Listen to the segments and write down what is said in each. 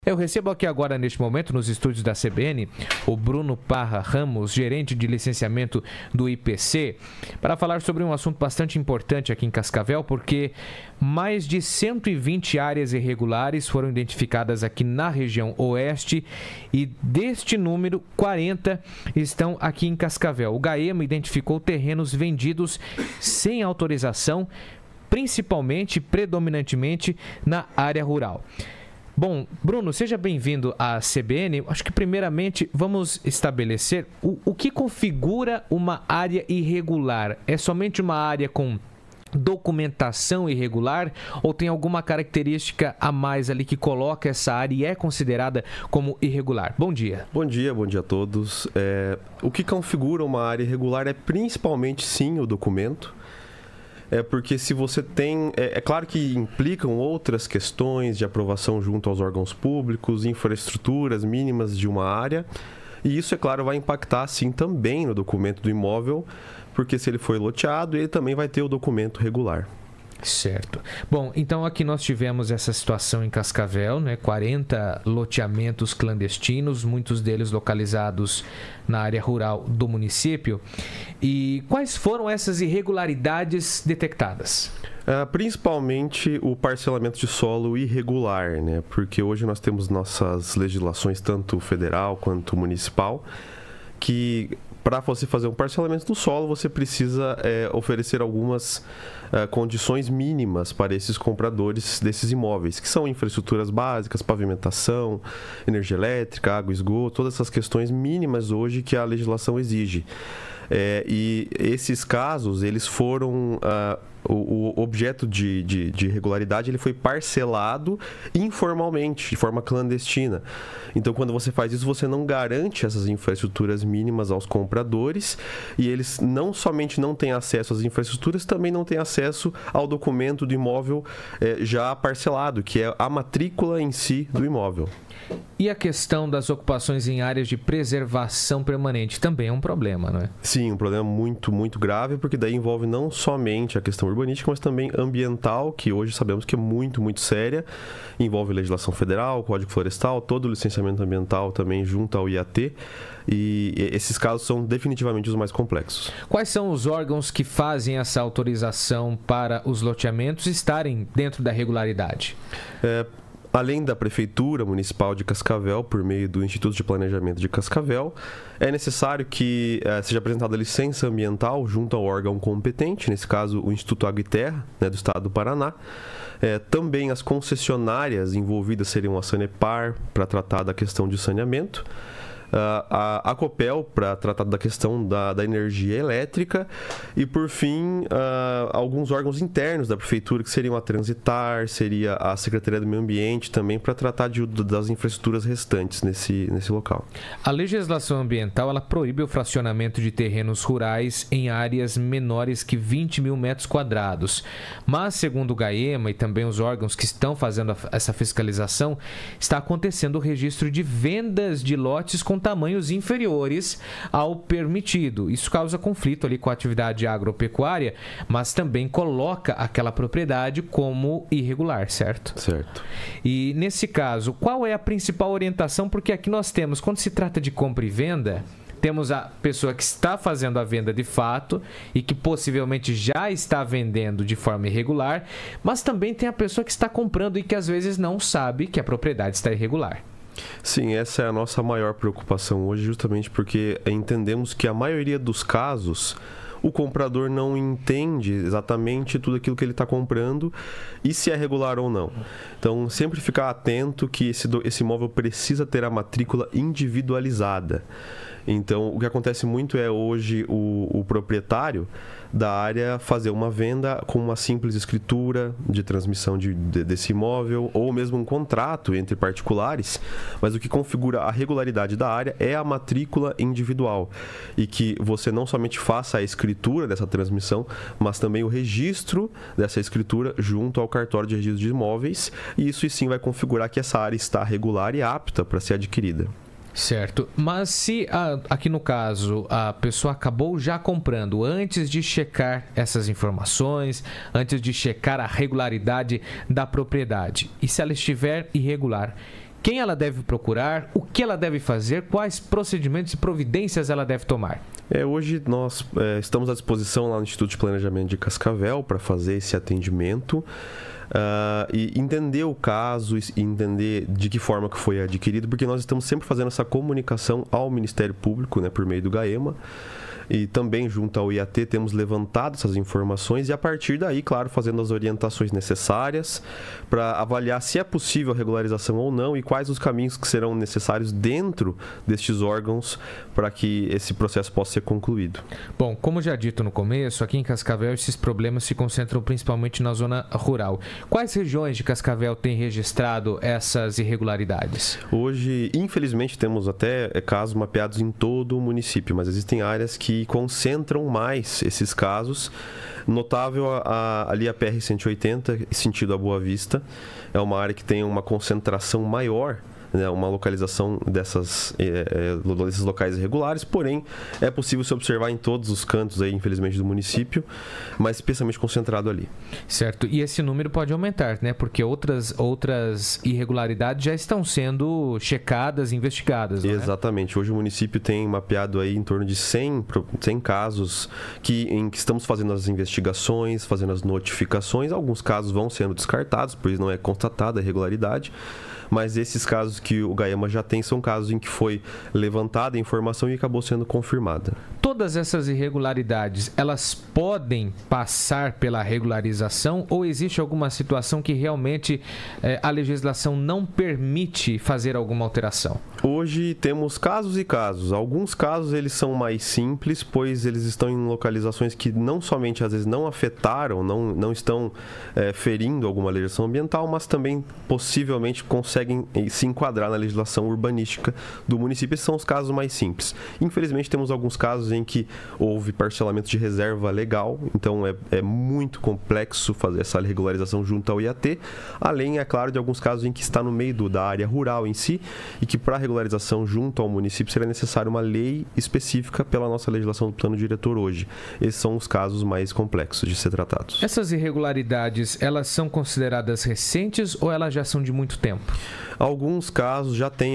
Eu recebo aqui agora, neste momento, nos estúdios da CBN, o Bruno Parra Ramos, gerente de licenciamento do IPC, para falar sobre um assunto bastante importante aqui em Cascavel, porque mais de 120 áreas irregulares foram identificadas aqui na região oeste e deste número, 40 estão aqui em Cascavel. O GAEMA identificou terrenos vendidos sem autorização, predominantemente na área rural. Bom, Bruno, seja bem-vindo à CBN. Acho que, primeiramente, vamos estabelecer o que configura uma área irregular. É somente uma área com documentação irregular ou tem alguma característica a mais ali que coloca essa área e é considerada como irregular? Bom dia. Bom dia a todos. O que configura uma área irregular é principalmente, sim, o documento. Porque se você tem... É claro que implicam outras questões de aprovação junto aos órgãos públicos, infraestruturas mínimas de uma área. E isso, é claro, vai impactar, sim, também no documento do imóvel, porque se ele foi loteado, ele também vai ter o documento regular. Certo. Bom, então aqui nós tivemos essa situação em Cascavel, né? 40 loteamentos clandestinos, muitos deles localizados na área rural do município. E quais foram essas irregularidades detectadas? Principalmente o parcelamento de solo irregular, né? Porque hoje nós temos nossas legislações, tanto federal quanto municipal, que para você fazer um parcelamento do solo, você precisa oferecer algumas condições mínimas para esses compradores desses imóveis, que são infraestruturas básicas, pavimentação, energia elétrica, água, esgoto, todas essas questões mínimas hoje que a legislação exige. E esses casos, eles foram... O objeto de irregularidade ele foi parcelado informalmente, de forma clandestina. Então, quando você faz isso, você não garante essas infraestruturas mínimas aos compradores e eles não somente não têm acesso às infraestruturas, também não têm acesso ao documento do imóvel já parcelado, que é a matrícula em si do imóvel. E a questão das ocupações em áreas de preservação permanente também é um problema, não é? Sim, um problema muito, muito grave, porque daí envolve não somente a questão urbanística, mas também ambiental, que hoje sabemos que é muito, muito séria. Envolve legislação federal, Código Florestal, todo o licenciamento ambiental também junto ao IAT. E esses casos são definitivamente os mais complexos. Quais são os órgãos que fazem essa autorização para os loteamentos estarem dentro da regularidade? Além da Prefeitura Municipal de Cascavel, por meio do Instituto de Planejamento de Cascavel, é necessário que seja apresentada a licença ambiental junto ao órgão competente, nesse caso o Instituto Água e Terra, né, do Estado do Paraná. Também as concessionárias envolvidas seriam a Sanepar, para tratar da questão de saneamento, a Copel, para tratar da questão da energia elétrica, e por fim alguns órgãos internos da prefeitura, que seriam a Transitar, seria a Secretaria do Meio Ambiente também, para tratar das infraestruturas restantes nesse local. A legislação ambiental ela proíbe o fracionamento de terrenos rurais em áreas menores que 20 mil metros quadrados, mas segundo o GAEMA e também os órgãos que estão fazendo essa fiscalização, está acontecendo o registro de vendas de lotes com tamanhos inferiores ao permitido. Isso causa conflito ali com a atividade agropecuária, mas também coloca aquela propriedade como irregular, certo? Certo. E nesse caso, qual é a principal orientação? Porque aqui nós temos, quando se trata de compra e venda, temos a pessoa que está fazendo a venda de fato e que possivelmente já está vendendo de forma irregular, mas também tem a pessoa que está comprando e que às vezes não sabe que a propriedade está irregular. Sim, essa é a nossa maior preocupação hoje, justamente porque entendemos que a maioria dos casos o comprador não entende exatamente tudo aquilo que ele está comprando e se é regular ou não. Então, sempre ficar atento que esse imóvel precisa ter a matrícula individualizada. Então, o que acontece muito é hoje o proprietário da área fazer uma venda com uma simples escritura de transmissão desse imóvel ou mesmo um contrato entre particulares, mas o que configura a regularidade da área é a matrícula individual e que você não somente faça a escritura dessa transmissão, mas também o registro dessa escritura junto ao cartório de registro de imóveis, e isso sim vai configurar que essa área está regular e apta para ser adquirida. Certo, mas se aqui no caso a pessoa acabou já comprando antes de checar essas informações, antes de checar a regularidade da propriedade, e se ela estiver irregular, quem ela deve procurar, o que ela deve fazer, quais procedimentos e providências ela deve tomar? Hoje nós estamos à disposição lá no Instituto de Planejamento de Cascavel para fazer esse atendimento. E entender o caso e entender de que forma que foi adquirido, porque nós estamos sempre fazendo essa comunicação ao Ministério Público, né, por meio do GAEMA, e também junto ao IAT temos levantado essas informações e a partir daí, claro, fazendo as orientações necessárias para avaliar se é possível a regularização ou não e quais os caminhos que serão necessários dentro destes órgãos para que esse processo possa ser concluído. Bom, como já dito no começo, aqui em Cascavel esses problemas se concentram principalmente na zona rural. Quais regiões de Cascavel têm registrado essas irregularidades? Hoje, infelizmente, temos até casos mapeados em todo o município, mas existem áreas que concentram mais esses casos. Notável ali a PR-180, sentido a Boa Vista, é uma área que tem uma concentração maior, né, uma localização desses locais irregulares, porém é possível se observar em todos os cantos aí, infelizmente, do município, mas especialmente concentrado ali. Certo, e esse número pode aumentar, né? Porque outras irregularidades já estão sendo checadas, investigadas, não é? Exatamente, hoje o município tem mapeado aí em torno de 100 casos em que estamos fazendo as investigações, fazendo as notificações, alguns casos vão sendo descartados, pois não é constatada a irregularidade. Mas esses casos que o GAEMA já tem são casos em que foi levantada a informação e acabou sendo confirmada. Todas essas irregularidades, elas podem passar pela regularização ou existe alguma situação que realmente a legislação não permite fazer alguma alteração? Hoje temos casos e casos. Alguns casos eles são mais simples, pois eles estão em localizações que não somente às vezes não afetaram, não estão ferindo alguma legislação ambiental, mas também possivelmente conseguem se enquadrar na legislação urbanística do município. Esses são os casos mais simples. Infelizmente temos alguns casos em que houve parcelamento de reserva legal, então é muito complexo fazer essa regularização junto ao IAT, além, é claro, de alguns casos em que está no meio da área rural em si e que para regularização junto ao município seria necessária uma lei específica pela nossa legislação do plano diretor hoje. Esses são os casos mais complexos de ser tratados. Essas irregularidades, elas são consideradas recentes ou elas já são de muito tempo? Alguns casos já têm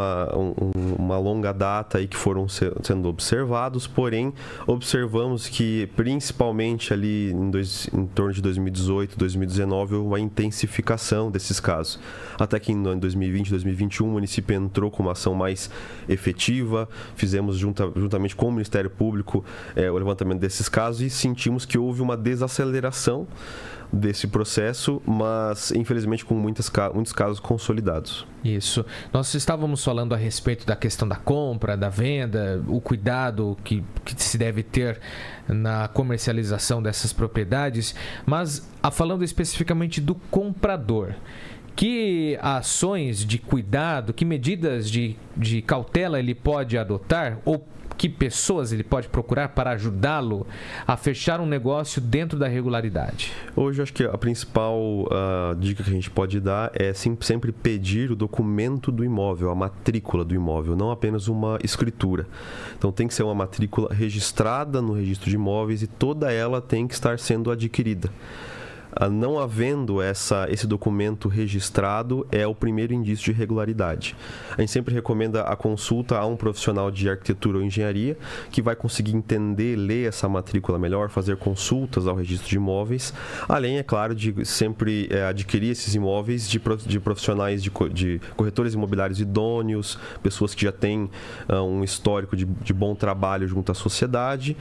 uma longa data aí que foram sendo observados, porém observamos que principalmente ali em torno de 2018, 2019 houve uma intensificação desses casos. Até que em 2020, 2021 o município entrou com uma ação mais efetiva, fizemos juntamente com o Ministério Público o levantamento desses casos e sentimos que houve uma desaceleração desse processo, mas infelizmente com muitos casos consolidados. Isso. Nós estávamos falando a respeito da questão da compra, da venda, o cuidado que se deve ter na comercialização dessas propriedades, mas falando especificamente do comprador. Que ações de cuidado, que medidas de cautela ele pode adotar ou que pessoas ele pode procurar para ajudá-lo a fechar um negócio dentro da regularidade? Hoje, eu acho que a principal dica que a gente pode dar é sempre pedir o documento do imóvel, a matrícula do imóvel, não apenas uma escritura. Então, tem que ser uma matrícula registrada no registro de imóveis e toda ela tem que estar sendo adquirida. Não havendo esse documento registrado é o primeiro indício de regularidade. A gente sempre recomenda a consulta a um profissional de arquitetura ou engenharia que vai conseguir entender, ler essa matrícula melhor, fazer consultas ao registro de imóveis, além, é claro, de sempre adquirir esses imóveis de profissionais de corretores imobiliários idôneos, pessoas que já têm um histórico de bom trabalho junto à sociedade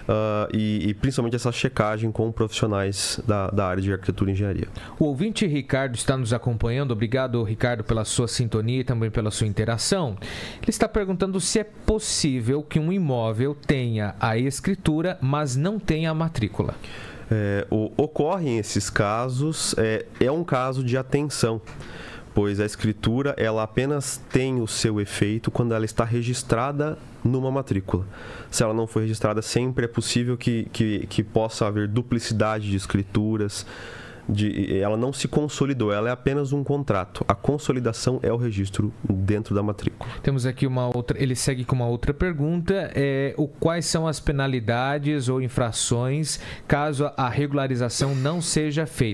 e principalmente essa checagem com profissionais da área de arquitetura e engenharia. O ouvinte Ricardo está nos acompanhando. Obrigado, Ricardo, pela sua sintonia e também pela sua interação. Ele está perguntando se é possível que um imóvel tenha a escritura, mas não tenha a matrícula. Ocorrem esses casos, é um caso de atenção, pois a escritura ela apenas tem o seu efeito quando ela está registrada numa matrícula. Se ela não for registrada, sempre é possível que possa haver duplicidade de escrituras. Ela não se consolidou, ela é apenas um contrato. A consolidação é o registro dentro da matrícula. Temos aqui ele segue com uma outra pergunta, quais são as penalidades ou infrações caso a regularização não seja feita?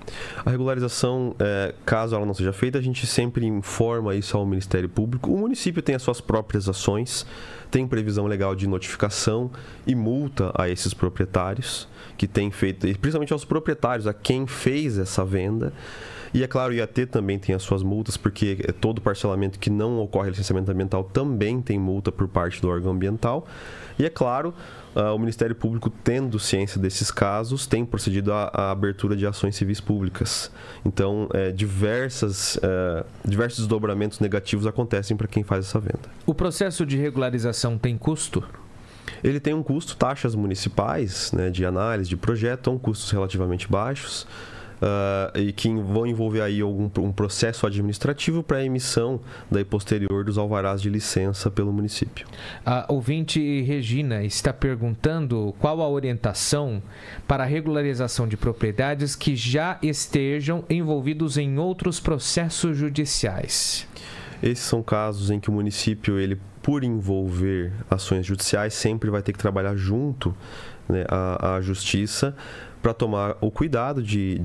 A regularização, caso ela não seja feita, a gente sempre informa isso ao Ministério Público. O município tem as suas próprias ações, tem previsão legal de notificação e multa a esses proprietários que têm feito, principalmente aos proprietários, a quem fez essa venda. E é claro, o IAT também tem as suas multas, porque todo parcelamento que não ocorre licenciamento ambiental também tem multa por parte do órgão ambiental. E é claro, o Ministério Público, tendo ciência desses casos, tem procedido à abertura de ações civis públicas. Então, diversos desdobramentos negativos acontecem para quem faz essa venda. O processo de regularização tem custo? Ele tem um custo, taxas municipais, né, de análise de projeto, são custos relativamente baixos. E que vão envolver aí um processo administrativo para a emissão daí posterior dos alvarás de licença pelo município. A ouvinte Regina está perguntando qual a orientação para a regularização de propriedades que já estejam envolvidos em outros processos judiciais. Esses são casos em que o município, ele, por envolver ações judiciais, sempre vai ter que trabalhar junto, né, à justiça, para tomar o cuidado de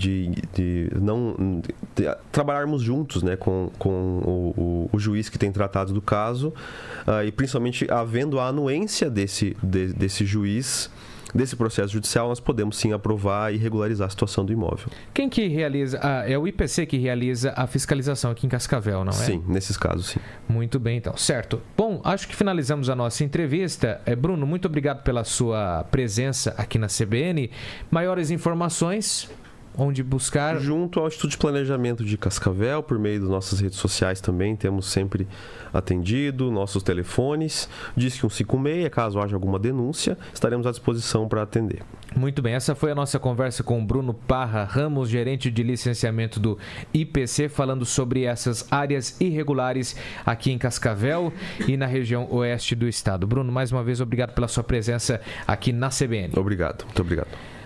trabalharmos juntos, né, com o juiz que tem tratado do caso, e principalmente havendo a anuência desse juiz, desse processo judicial, nós podemos sim aprovar e regularizar a situação do imóvel. Quem que realiza? É o IPC que realiza a fiscalização aqui em Cascavel, não é? Sim, nesses casos, sim. Muito bem, então. Certo. Bom, acho que finalizamos a nossa entrevista. Bruno, muito obrigado pela sua presença aqui na CBN. Maiores informações, onde buscar? Junto ao Instituto de Planejamento de Cascavel, por meio das nossas redes sociais também, temos sempre atendido, nossos telefones, Disque 156, caso haja alguma denúncia, estaremos à disposição para atender. Muito bem, essa foi a nossa conversa com o Bruno Parra Ramos, gerente de licenciamento do IPC, falando sobre essas áreas irregulares aqui em Cascavel e na região oeste do estado. Bruno, mais uma vez, obrigado pela sua presença aqui na CBN. Obrigado, muito obrigado.